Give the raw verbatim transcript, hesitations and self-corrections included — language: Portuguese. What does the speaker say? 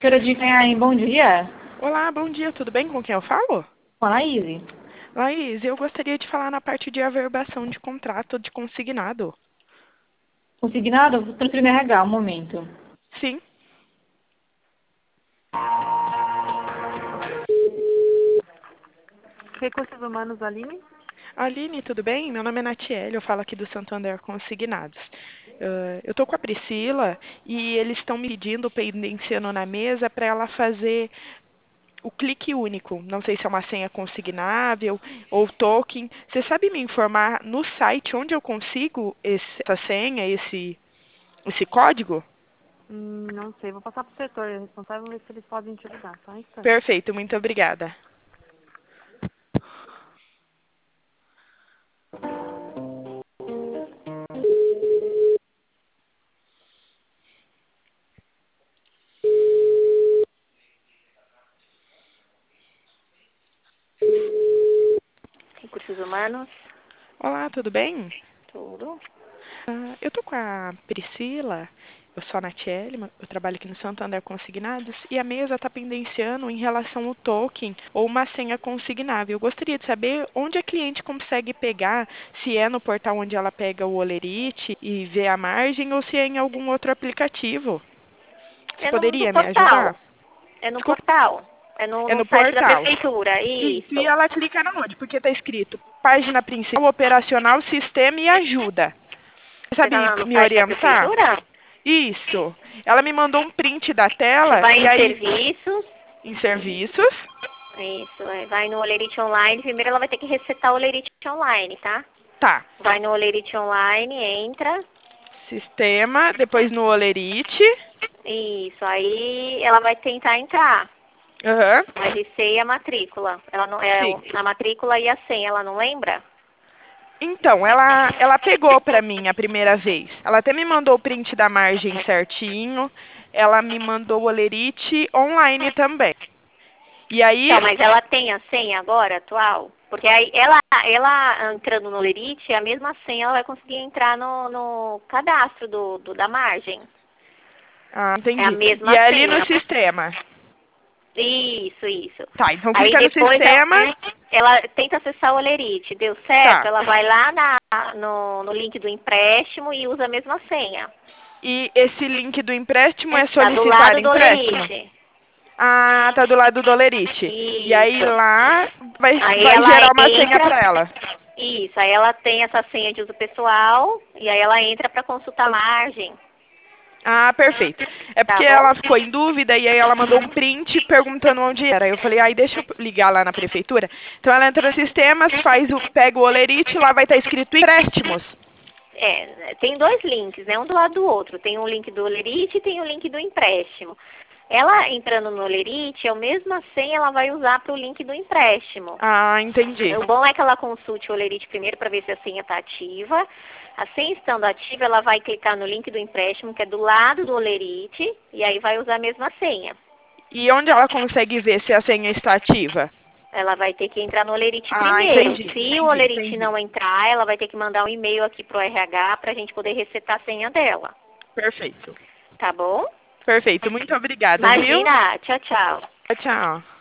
Quero de Itanhaém, bom dia. Olá, bom dia, tudo bem? Com quem eu falo? Com a Laís. Laís, eu gostaria de falar na parte de averbação de contrato de consignado. Consignado? Vou transferir meu R H, um momento. Sim. Recursos Humanos, Aline? Aline, tudo bem? Meu nome é Natiele, eu falo aqui do Santander Consignados. Uh, eu estou com a Priscila e eles estão me pedindo, pendenciando na mesa, para ela fazer o clique único. Não sei se é uma senha consignável ou token. Você sabe me informar no site onde eu consigo esse- essa senha, esse, esse código? Hum, não sei, vou passar pro setor responsável, ver se eles podem te ajudar, só um instante. Perfeito, muito obrigada. Recursos Humanos, Olá, tudo bem? tudo. Ah, eu tô com a Priscila, eu sou a Natiele, eu trabalho aqui no Santander Consignados, e a mesa está pendenciando em relação ao token ou uma senha consignável. Eu gostaria de saber onde a cliente consegue pegar, se é no portal onde ela pega o Olerite e vê a margem, ou se é em algum outro aplicativo. Você É no, no poderia me portal. ajudar? É no Desculpa, portal. É no, é no no site da portal. prefeitura. Isso, e Isso. ela clica na onde? Porque está escrito página principal, operacional, sistema e ajuda. Você Você sabe tá no me site da orientar? prefeitura? Isso. Ela me mandou um print da Você tela vai e em aí serviços. em serviços. Isso, é, vai no Olerite Online. Primeiro ela vai ter que resetar o Olerite Online, tá? Tá. Vai no Olerite Online, entra. Sistema, depois no Olerite. Isso, aí ela vai tentar entrar. Aham. Vai descer a matrícula. Ela não é Sim. a matrícula e a senha, ela não lembra? Então, ela ela pegou pra mim a primeira vez. Ela até me mandou o print da margem certinho. Ela me mandou o Olerite online também. E aí, Então, mas ela tem a senha agora, atual? Porque aí ela, ela entrando no Olerite, a mesma senha ela vai conseguir entrar no, no cadastro do, do, da margem. ah, É a entendi. E mesma é ali no senha. sistema. Isso, isso. Tá, então Aí clica no depois ela, sistema. ela tenta acessar o Olerite. Deu certo? Tá. Ela vai lá na, no, no link do empréstimo e usa a mesma senha. E esse link do empréstimo é Tá do solicitar lado do empréstimo? Olerite. Ah, tá do lado do Olerite. E aí Isso. lá vai, Aí vai ela gerar uma senha entra. para ela. Isso, aí ela tem essa senha de uso pessoal e aí ela entra para consultar a margem, Ah, perfeito. É tá porque bom? ela ficou em dúvida e aí ela mandou um print perguntando onde era. Eu falei, ai, deixa eu ligar lá na prefeitura. Então ela entra no sistemas, faz o, pega o Olerite, lá vai estar escrito empréstimos. É, tem dois links, né? Um do lado do outro. Tem o link do Olerite e tem o link do empréstimo. Ela entrando no Olerite, é a mesma senha ela vai usar para o link do empréstimo. Ah, entendi. O bom é que ela consulte o Olerite primeiro para ver se a senha está ativa. A senha estando ativa, ela vai clicar no link do empréstimo, que é do lado do Olerite, e aí vai usar a mesma senha. E onde ela consegue ver se a senha está ativa? Ela vai ter que entrar no Olerite Ah, primeiro. entendi, Se o entendi, Olerite entendi. não entrar, ela vai ter que mandar um e-mail aqui pro R H para a gente poder resetar a senha dela. Perfeito. Tá bom? Perfeito. Muito obrigada, viu? Imagina. Tchau, tchau. Tchau.